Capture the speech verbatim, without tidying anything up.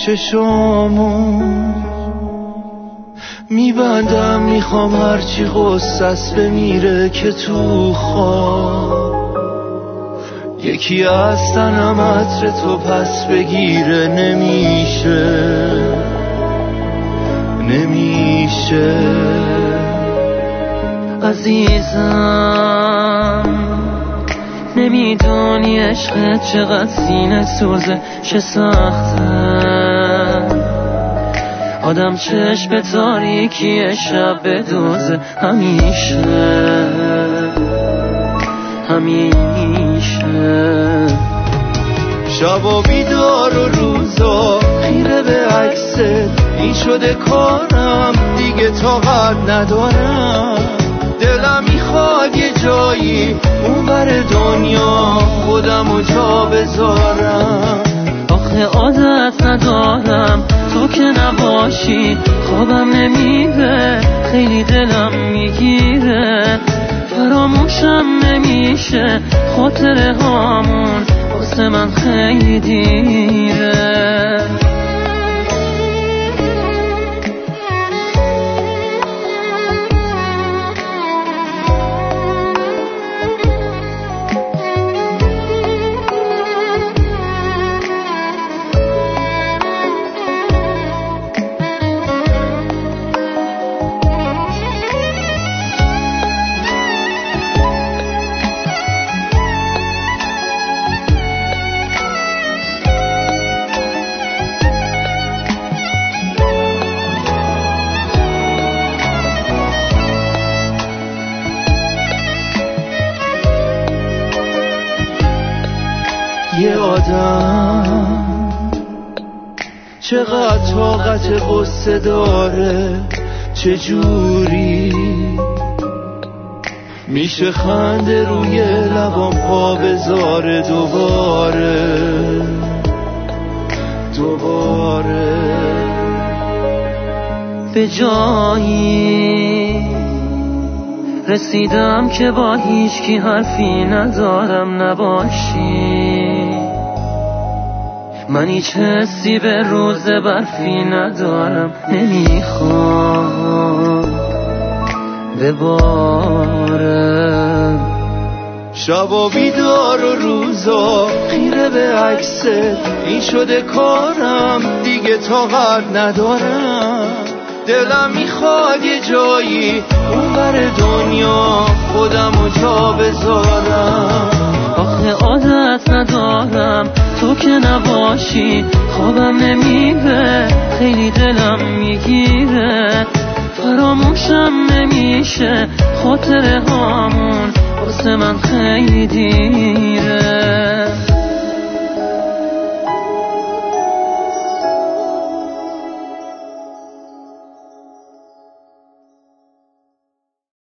چشامو میبندم، میخوام هرچی غصص بمیره که تو خواب یکی از تنم عطر تو پس بگیره. نمیشه نمیشه عزیزم، نمیدونی عشقت چقدر سینه سوزه، چه سخته آدم چشم تاریکی شب بدوزه. همیشه همیشه شبا بیدار و روزا خیره به عکست، این شده کارم دیگه طاقت ندارم. دلم میخواد یه جایی اونور دنیا خودمو جا بذارم. آخه عادت ندارم تو که نباشی، خوابم نمیره، خیلی دلم میگیره، فراموشم نمیشه، خاطره هامون واسه من خیلی دیره. یه آدم چقدر طاقت غصه داره، چجوری میشه خنده روی لبام پا بذاره دوباره دوباره. به جایی رسیدم که با هیچ کی حرفی ندارم نباشی، من هیچ حسی به روز برفی ندارم، نمیخوام ببارم. شبا بیدار و روزا خیره به عکست، این شده کارم دیگه طاقت ندارم. دلم میخواد یه جایی اونور دنیا خودمو جا بذارم. آخه عادت ندارم تو که نباشی، خوابم نمیره، خیلی دلم میگیره، فراموشم نمیشه، خاطره هامون واسه من خیلی دیره.